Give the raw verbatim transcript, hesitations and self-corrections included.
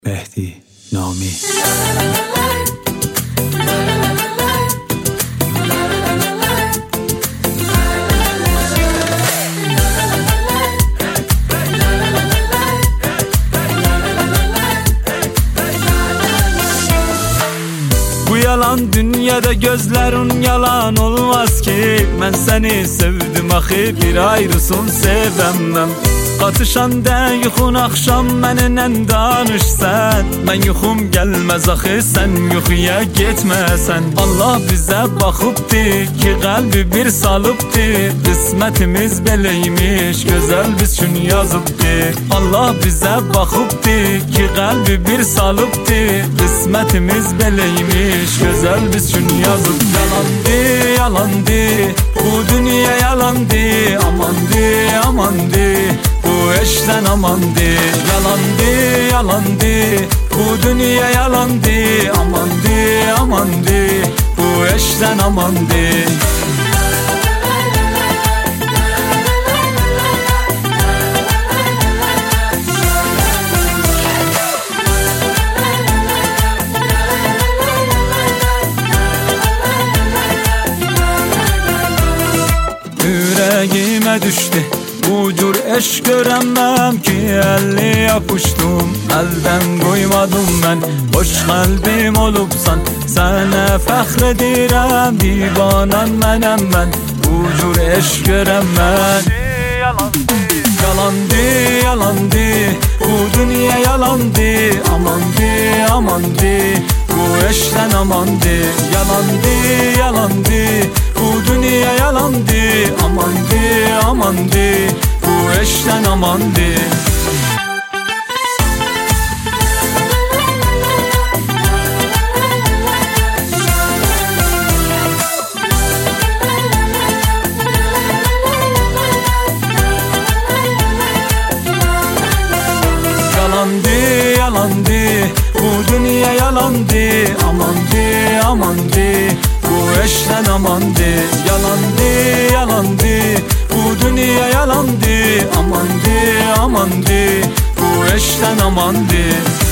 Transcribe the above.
Mehdi Nami. Bu yalan dünyada gözlerin yalan olmaz ki. Ben seni sevdim axı, bir ayrısın sevemem. Qatışan de yuxun akşam mənimlə danışsan. Mən yuxum gelmez axı, sen yuxuya getməsən. Allah bize baxıbdı ki qalbi bir salıbdı. Qismətimiz beləymiş, gözəl biz üçün yazıbdı. Allah bize baxıbdı ki qalbi bir salıbdı. Qismətimiz beləymiş, gözəl biz üçün yazıbdı. Yalandı, yalandı, bu dünya yalandı. Amandı, amandı, bu eşten amandı. Yalandı, yalandı, bu dünya yalandı. Amandı, amandı, bu eşten amandı. Yüreğime düştü bu cür eşk göremem ki. elli yapıştım, elden koymadım ben. Boş kalbim olupsan sana fəxr edirəm. Divanan mənəm mən, bu cür eşk göremem. Yalandı, yalandı, bu dünya yalandı. Amandı, amandı, bu eşten amandı. Yalandı, yalandı, bu dünya yalandı. Amandı, amandı, bu eşten amandı. Yalandı, yalandı, bu dünya yalandı. Amandı, amandı, bu eşten amandı. Yalandı, yalandı, bu dünya yalandı. Amandı, amandı, bu eşten amandı.